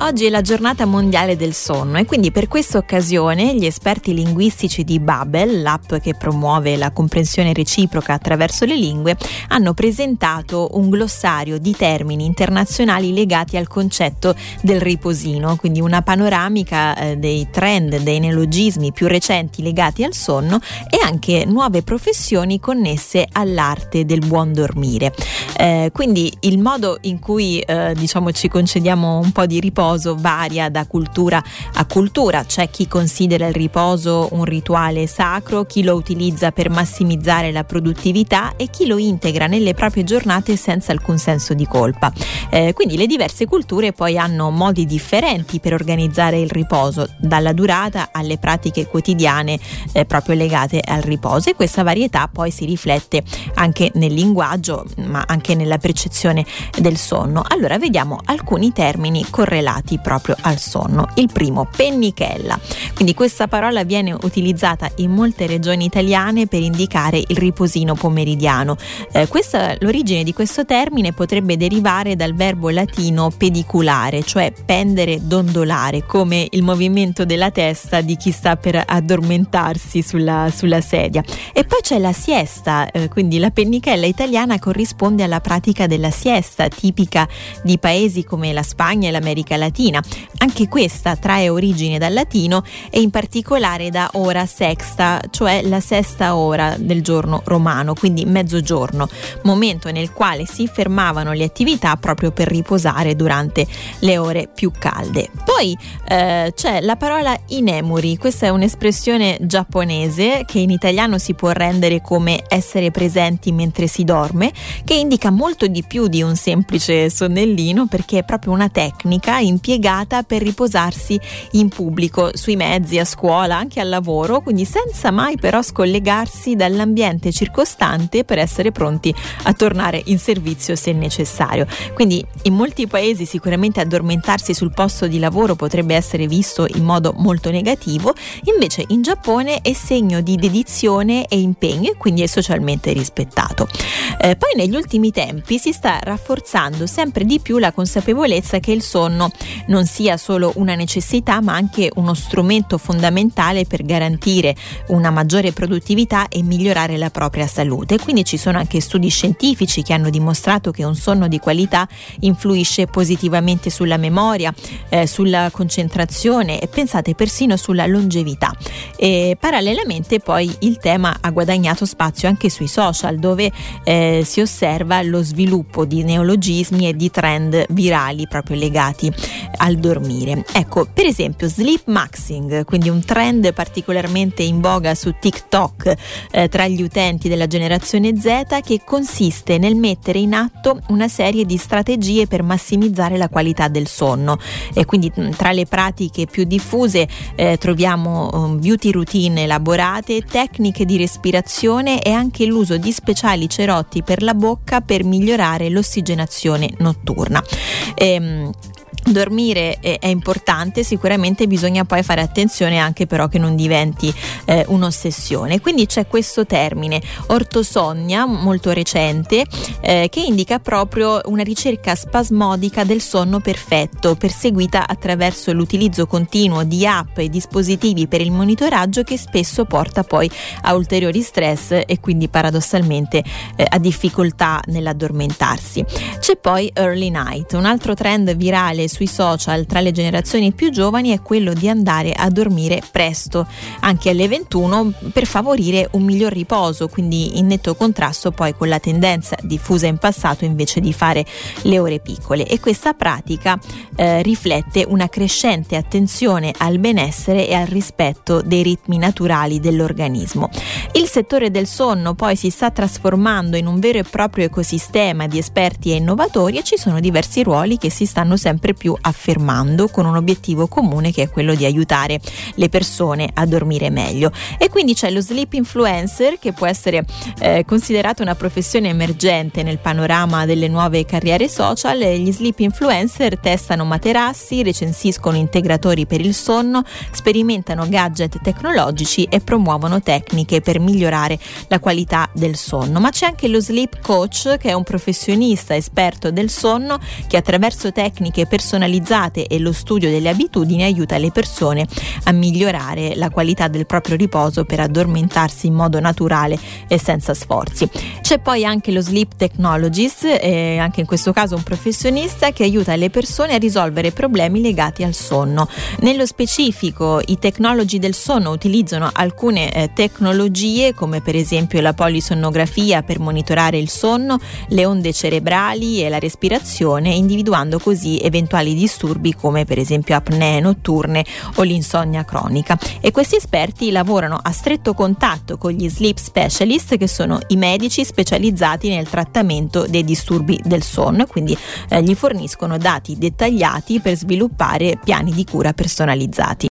Oggi è la giornata mondiale del sonno e quindi per questa occasione gli esperti linguistici di Babbel, l'app che promuove la comprensione reciproca attraverso le lingue, hanno presentato un glossario di termini internazionali legati al concetto del riposino, quindi una panoramica dei trend, dei neologismi più recenti legati al sonno e anche nuove professioni connesse all'arte del buon dormire. Quindi il modo in cui ci concediamo un po' di riposo varia da cultura a cultura. C'è chi considera il riposo un rituale sacro, chi lo utilizza per massimizzare la produttività e chi lo integra nelle proprie giornate senza alcun senso di colpa. Quindi le diverse culture poi hanno modi differenti per organizzare il riposo, dalla durata alle pratiche quotidiane proprio legate al riposo, e questa varietà poi si riflette anche nel linguaggio ma anche nella percezione del sonno. Allora vediamo alcuni termini correlati proprio al sonno. Il primo, pennichella. Quindi questa parola viene utilizzata in molte regioni italiane per indicare il riposino pomeridiano. L'origine di questo termine potrebbe derivare dal verbo latino pediculare, cioè pendere, dondolare, come il movimento della testa di chi sta per addormentarsi sulla sedia. E poi c'è la siesta, quindi la pennichella italiana corrisponde alla pratica della siesta, tipica di paesi come la Spagna e l'America Latina. Anche questa trae origine dal latino e in particolare da ora sexta, cioè la sesta ora del giorno romano, quindi mezzogiorno, momento nel quale si fermavano le attività proprio per riposare durante le ore più calde. Poi c'è la parola inemuri. Questa è un'espressione giapponese che in italiano si può rendere come essere presenti mentre si dorme, che indica molto di più di un semplice sonnellino, perché è proprio una tecnica impiegata per riposarsi in pubblico, sui mezzi, a scuola, anche al lavoro, quindi senza mai però scollegarsi dall'ambiente circostante per essere pronti a tornare in servizio se necessario. Quindi in molti paesi sicuramente addormentarsi sul posto di lavoro potrebbe essere visto in modo molto negativo, invece in Giappone è segno di dedizione e impegno e quindi è socialmente rispettato. Poi negli ultimi tempi si sta rafforzando sempre di più la consapevolezza che il sonno non sia solo una necessità ma anche uno strumento fondamentale per garantire una maggiore produttività e migliorare la propria salute. Quindi ci sono anche studi scientifici che hanno dimostrato che un sonno di qualità influisce positivamente sulla memoria, sulla concentrazione e pensate persino sulla longevità. E parallelamente poi il tema ha guadagnato spazio anche sui social, dove si osserva lo sviluppo di neologismi e di trend virali proprio legati al dormire. Ecco, per esempio sleep maxing, quindi un trend particolarmente in voga su TikTok tra gli utenti della generazione Z, che consiste nel mettere in atto una serie di strategie per massimizzare la qualità del sonno. E quindi tra le pratiche più diffuse troviamo beauty routine elaborate, tecniche di respirazione e anche l'uso di speciali cerotti per la bocca per migliorare l'ossigenazione notturna. Dormire è importante, sicuramente bisogna poi fare attenzione anche però che non diventi un'ossessione. Quindi c'è questo termine ortosonnia molto recente che indica proprio una ricerca spasmodica del sonno perfetto, perseguita attraverso l'utilizzo continuo di app e dispositivi per il monitoraggio, che spesso porta poi a ulteriori stress e quindi paradossalmente a difficoltà nell'addormentarsi. C'è poi early night, un altro trend virale sui social tra le generazioni più giovani è quello di andare a dormire presto, anche alle 21, per favorire un miglior riposo, quindi in netto contrasto poi con la tendenza diffusa in passato invece di fare le ore piccole. E questa pratica riflette una crescente attenzione al benessere e al rispetto dei ritmi naturali dell'organismo. Il settore del sonno poi si sta trasformando in un vero e proprio ecosistema di esperti e innovatori, e ci sono diversi ruoli che si stanno sempre più affermando, con un obiettivo comune che è quello di aiutare le persone a dormire meglio. E quindi c'è lo sleep influencer, che può essere considerato una professione emergente nel panorama delle nuove carriere social. Gli sleep influencer testano materassi, recensiscono integratori per il sonno, sperimentano gadget tecnologici e promuovono tecniche per migliorare la qualità del sonno. Ma c'è anche lo sleep coach, che è un professionista esperto del sonno che attraverso tecniche personalizzate personalizzate e lo studio delle abitudini aiuta le persone a migliorare la qualità del proprio riposo per addormentarsi in modo naturale e senza sforzi. C'è poi anche lo Sleep Technologist, anche in questo caso un professionista che aiuta le persone a risolvere problemi legati al sonno. Nello specifico, i tecnologi del sonno utilizzano alcune tecnologie, come per esempio la polisonnografia per monitorare il sonno, le onde cerebrali e la respirazione, individuando così eventuali disturbi come per esempio apnee notturne o l'insonnia cronica. E questi esperti lavorano a stretto contatto con gli sleep specialist, che sono i medici specializzati nel trattamento dei disturbi del sonno, e quindi gli forniscono dati dettagliati per sviluppare piani di cura personalizzati.